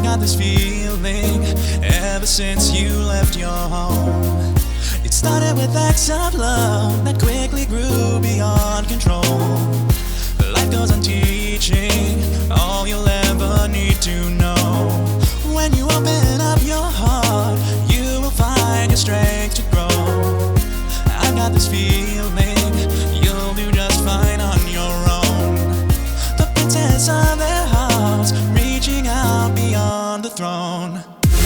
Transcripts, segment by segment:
got this feeling ever since you left your home. It started with acts of love that quickly grew beyond control. Life goes on teaching all you'll ever need to know. When you open up your heart, you will find your strength to grow. I got this feeling you'll do just fine on your own. The princess of their hearts, reaching out beyond the throne.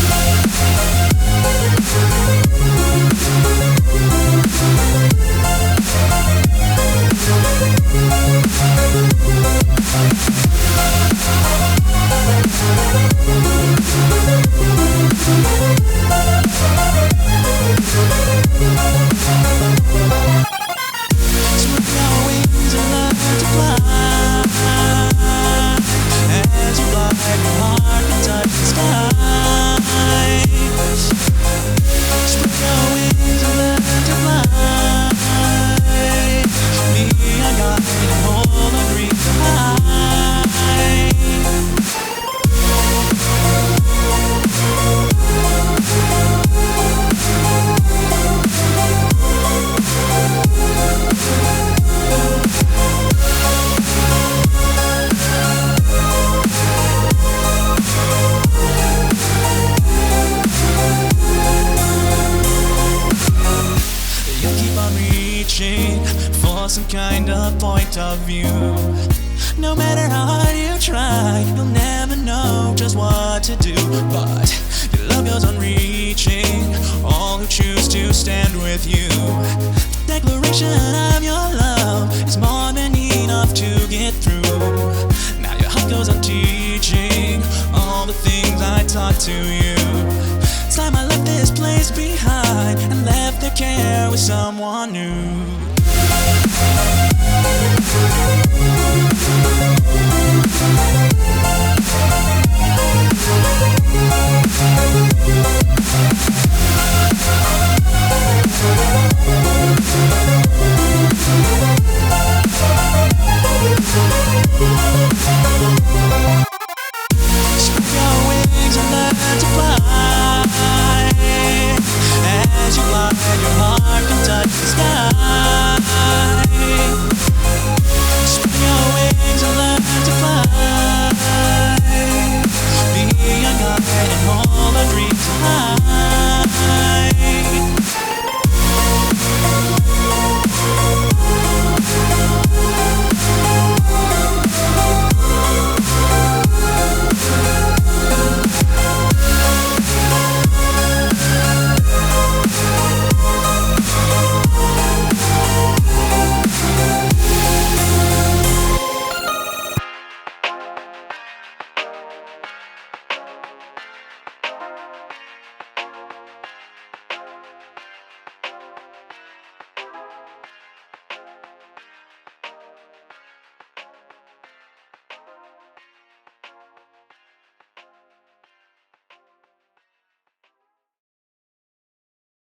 For some kind of point of view. No matter how hard you try, you'll never know just what to do. But your love goes on reaching all who choose to stand with you. The declaration of your love is more than enough to get through. Now your heart goes on teaching all the things I taught to you. It's time I left this place behind and left the care with someone new.